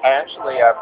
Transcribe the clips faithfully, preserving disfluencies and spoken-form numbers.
I actually, um,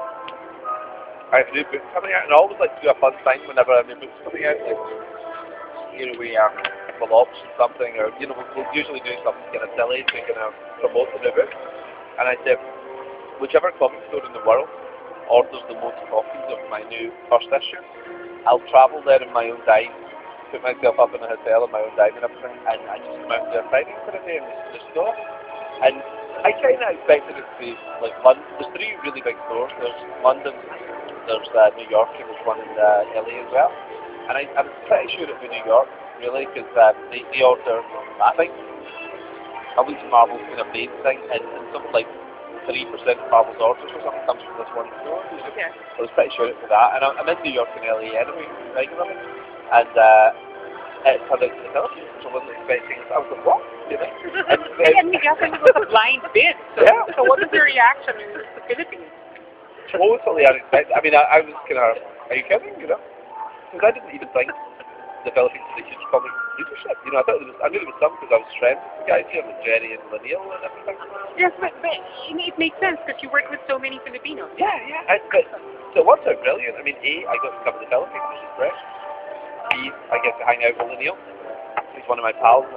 I have new books coming out, and I always like to do a fun thing whenever I have new books coming out. Like, you know, we um, will option something, or you know, we'll, we'll usually do something kind of silly to kind of promote the new book. And I said, whichever comic store in the world orders the most copies of my new first issue, I'll travel there in my own dime, put myself up in a hotel in my own dime and everything, and I just come out to their signing for a day in the, the store. And I kind of expected it to be like London. There's three really big stores. There's London, there's uh, New York, and there's one in uh, L A as well. And I, I was pretty sure it would be New York, really, because uh, they, they order, I think, at least Marvel's kind of main thing, and, and something like three percent of Marvel's orders or something comes from this one store. Okay. I was pretty sure it was that. And I, I'm in New York and L A anyway, regularly. And uh, it turned out to the Philippines, which I wasn't expecting. I was like, what? Really? And, And we guessing it was a blind bid. So, Yeah. so what was the reaction in the Philippines? totally unexpected. I mean, I, I was kind of, are you kidding? You know? Because I didn't even think the Philippines had a huge comic leadership. You know, I thought there was, I knew there was some because I was friends with the guys here, with Jerry and Laniel and everything. Yes, but, but it makes sense because you work with so many Filipinos. Yeah, yeah. I, but, so it worked out brilliant. I mean, A, I got to come to the Philippines, which is great. B, I get to hang out with Laniel. He's one of my pals.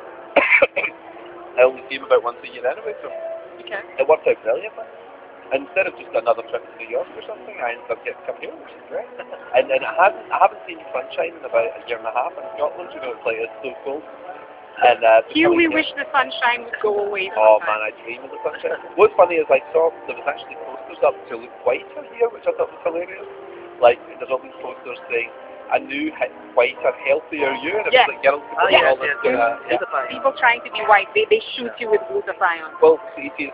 I only see him about once a year anyway, so Okay. it worked out brilliantly. Instead of just another trip to New York or something, I ended up getting to come here, which is great. And, and I haven't I haven't seen sunshine in about a year and a half in Scotland. You know, it's like it's so cold. And uh, Here we here- wish the sunshine would go away Oh sometime. man, I dream of the sunshine. What's funny is I saw there was actually posters up to look whiter here, which I thought was hilarious. Like there's all these posters saying a new, he- whiter, healthier you, and it Yes. was like girls Oh, putting yes, all this yes, kind of, yes. yeah. People trying to be white, they, they shoot you with glutathione. Well, see, see,